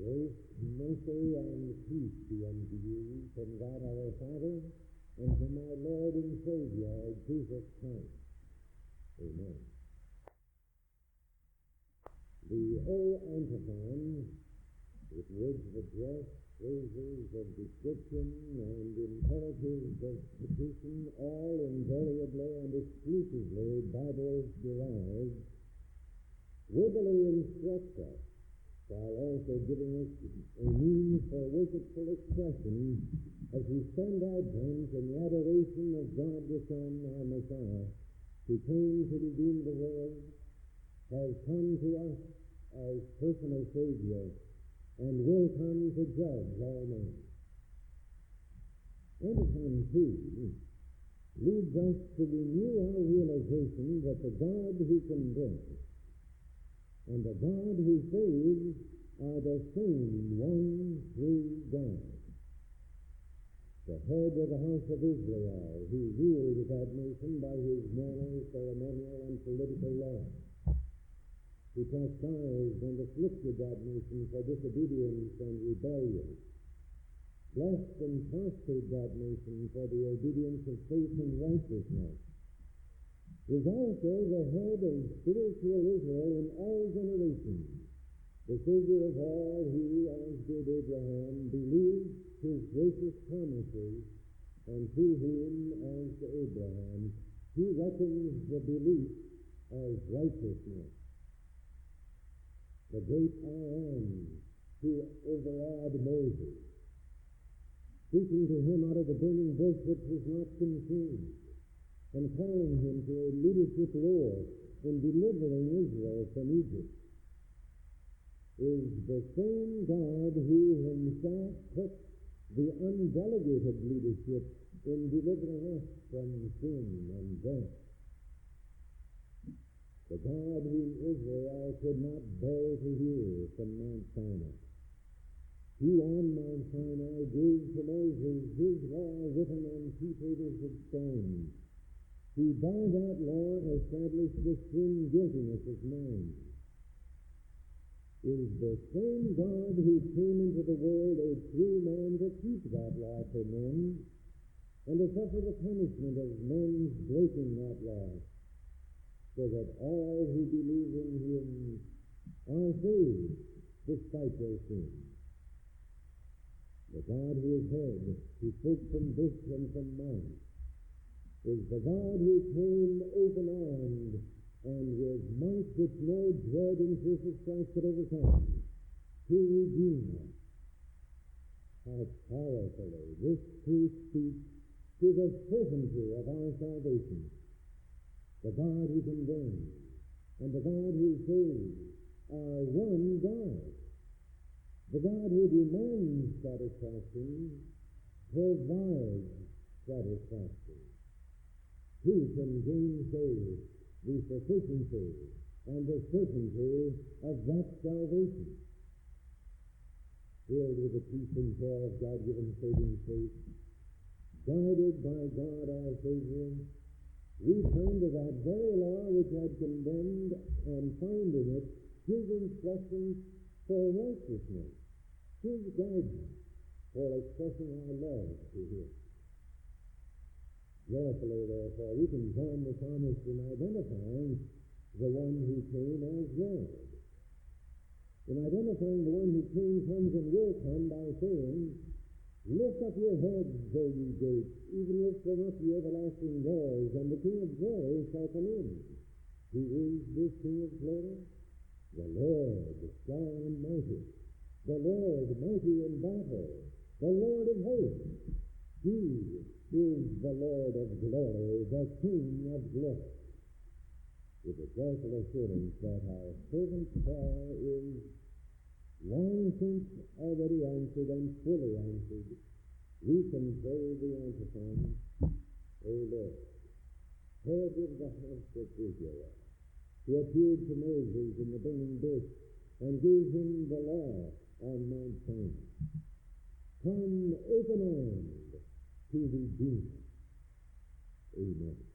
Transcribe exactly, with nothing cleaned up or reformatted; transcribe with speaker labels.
Speaker 1: Grace, mercy, and peace be unto you from God our Father and from our Lord and Savior, Jesus Christ. Amen. The O antiphon, with words of address, phrases of description, and imperatives of petition, all invariably and exclusively Bible-derived, verbally instruct us, while also giving us a means for worshipful expression as we spend Advent in the adoration of God the Son, our Messiah, who came to redeem the world, has come to us as personal Savior, and will come to judge all men. Antiphon two leads us to renew our realization that the God who condemns and the God who saves are the same one true God. The head of the house of Israel, who ruled that nation by his moral, ceremonial, and political law, who chastised and afflicted that nation for disobedience and rebellion, blessed and prospered that nation for the obedience of faith and righteousness, is also the head of spiritual Israel in all generations, the Savior of all who, as did Abraham, believed his gracious promises, and through whom, as to Abraham, he reckons the belief as righteousness. The great I Am who overawed Moses, speaking to him out of the burning bush which was not consumed, and calling him to a leadership role in delivering Israel from Egypt, is the same God who himself took the undelegated leadership in delivering us from sin and death. The God whom Israel could not bear to hear from Mount Sinai, who on Mount Sinai gave to Moses his law written on two tables of stone, who by that law established the sin guiltiness of man, is the same God who came into the world a true man to keep that law for men, and to suffer the punishment of men's breaking that law, so that all who believe in him are saved despite their sins. The God who is head, who spoke from bush and from mount, is the God who came open-armed and with might which no dread and fierce strife could overcome, to redeem us. How powerfully this truth speaks to the certainty of our salvation. The God who condemns and the God who saves are one God. The God who demands satisfaction provides satisfaction. Who can gainsay the sufficiency and the certainty of that salvation? Filled with the peace and joy of God-given saving faith, guided by God our Savior, we turn to that very law which had condemned and find in it his instructions for righteousness, his guidance for expressing our love to him. Joyfully, therefore, we can join the psalmist in identifying the one who came as Lord, in identifying the one who came, comes, and will come by saying, "Lift up your heads, O ye gates, even lift them up, ye everlasting doors, and the King of glory shall come in." Who is this King of glory? The Lord, strong and mighty, the Lord, mighty in battle, the Lord of hosts. He is the Lord of glory, the King of glory. With a joyful assurance that our fervent prayer is long since already answered and fully answered, we can pray the antiphon, O Lord, head of the house of Israel, who appeared to Moses in the burning bush and gave him the law on Mount Sinai. Come open-armed to redeem us. Amen.